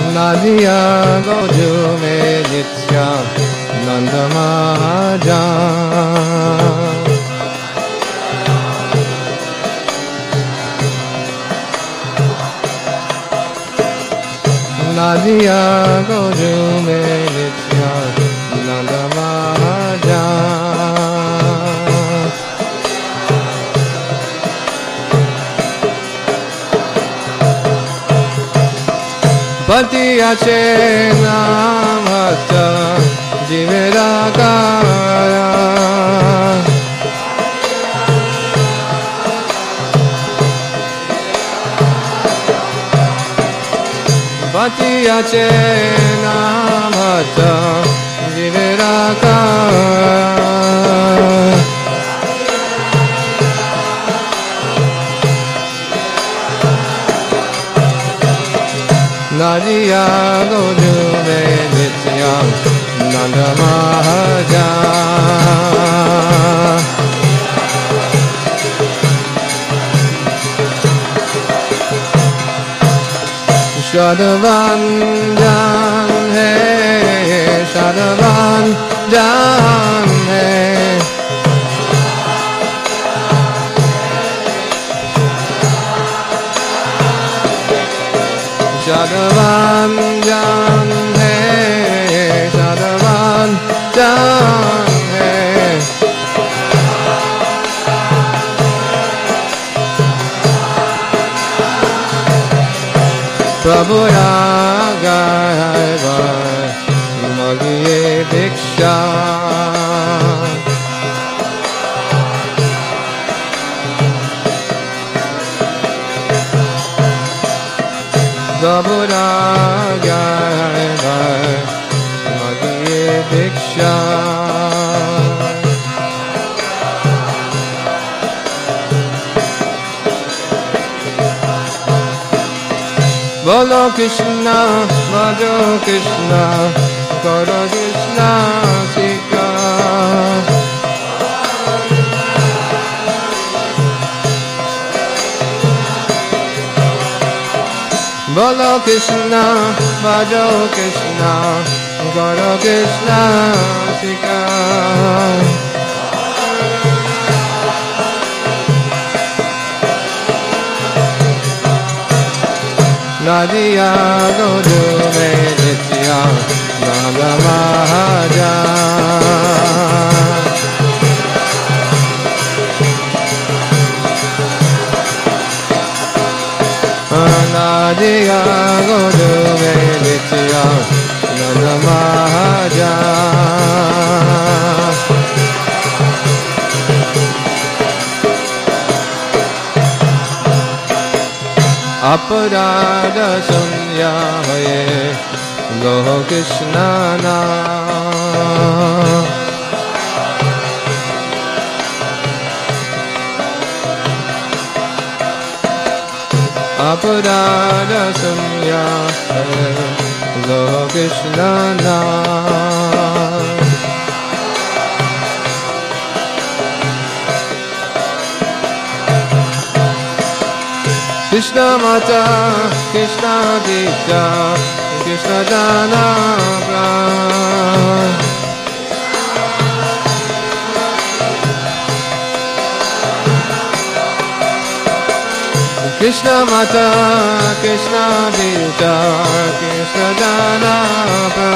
Nadia Goju me Nitya Nanda Mahaja Nadia Goju me Nitya Nanda Mahaja Patiya Chena Bhatta Jivedakaya Patiya Chena Bhatta Jivedakaya Nadia Goju me Nitya Nanda Mahaja Shadavan Jan hai Shadavan Jan hai Shadavan Jan hai Shadavan Jan hai Prabhu Raga hai Magiye Diksha Prabhu Raga hai Magiye Diksha Bolo Krishna, Madho Krishna, Gaura Krishna, Sika. Bolo Krishna, Madho Krishna, Gaura Krishna, Sika. Nadia Goju me Nitya Nanda Mahaja Nadia Goju me Nitya Nanda Mahaja Aparada sunya hai Loho Krishna na Aparada sunya hai Loho Krishna na Krishna Mata, Krishna Dita, Krishna Janaka Krishna Mata, Krishna Dita, Krishna Janaka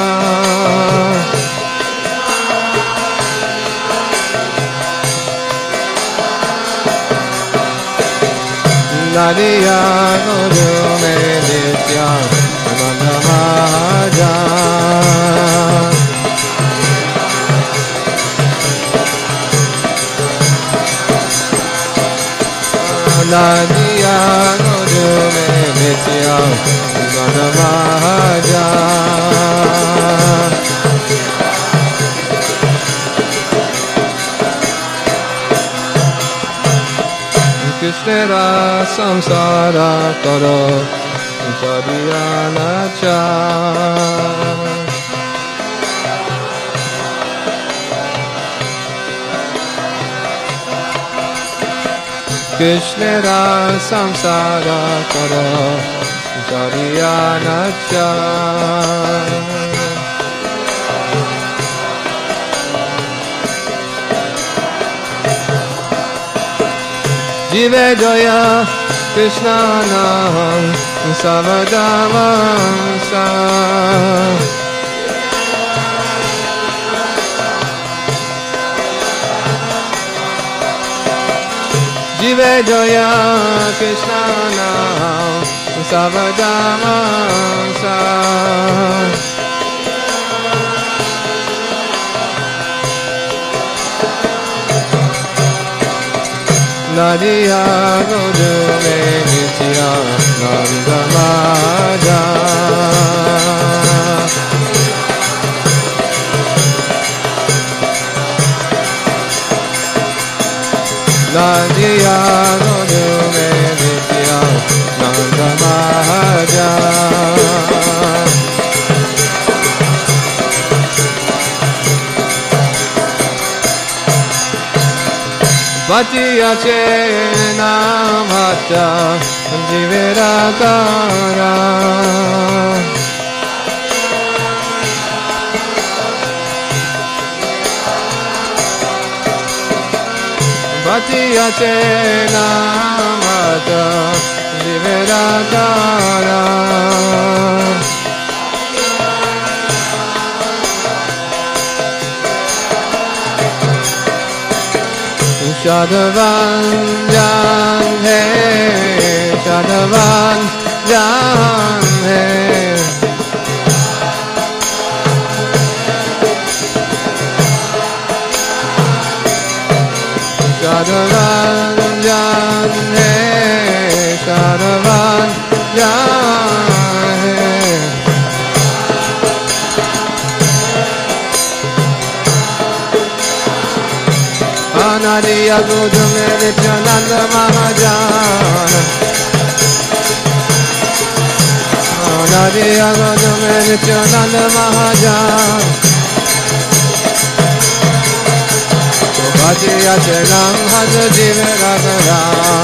Nadia Goju me Nitya Nanda Mahaja Nadia Goju me Nitya Nanda Mahaja Krishna samsara karo sadhyanacha Krishnera samsara karo Sariyanacha Jive Jaya Krishna Nam Savadavansa Jive Jaya Krishna Nam Savadavansa Nadiya Godu Me Nitya Nandamaja Nadiya Godu Me Nitya Nandamaja Vatiya Chena Bhatta Jivera Kara Vatiya Chena Bhatta Jivera Kara Shadavan Jan Hai, Shadavan Jan Hai. Shadavan Jan Hai, Shadavan Jan Hai. Anadiya Godume Nityananda Mahajana Anadiya Godume Nityananda Mahajana Vatiya Chenam Hadra Jivera Kara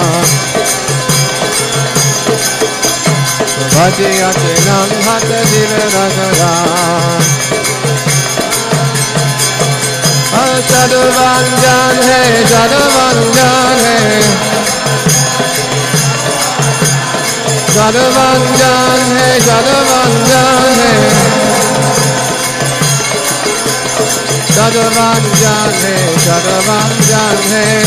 Vatiya Chenam Hadra Jivera Kara Shadavan Jan Hai, Shadavan Jan Hai, Shadavan Jan Hai, Shadavan Jan Hai, Shadavan Jan Hai, Shadavan Jan Hai,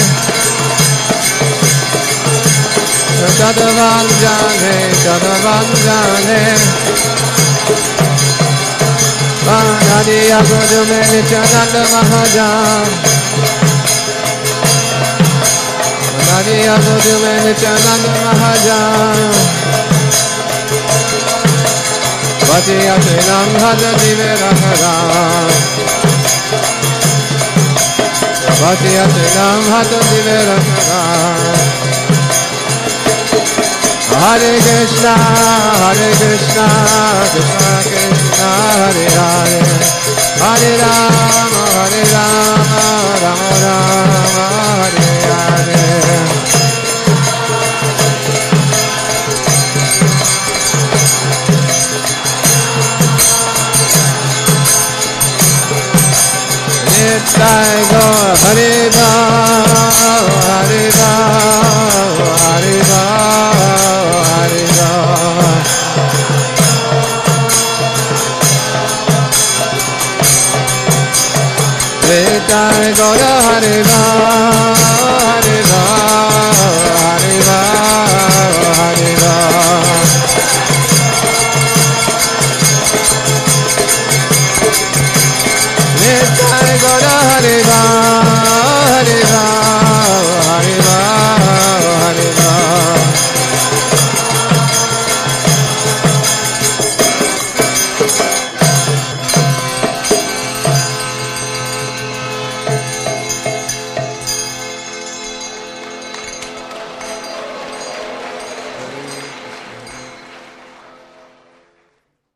Shadavan Jan Hai, Shadavan Jan Hai. Nadiya Godume Nityananda Mahajan Nadiya Godume Nityananda Mahajan Vatiya Chenam Hadra Jivera Kara Vatiya Chenam Hadra Jivera Kara Hare Krishna, Hare Krishna, Krishna Krishna, Hare Hare, Hare Rama, Hare Rama, Rama Rama, Hare Hare. Nitai Gaur Hare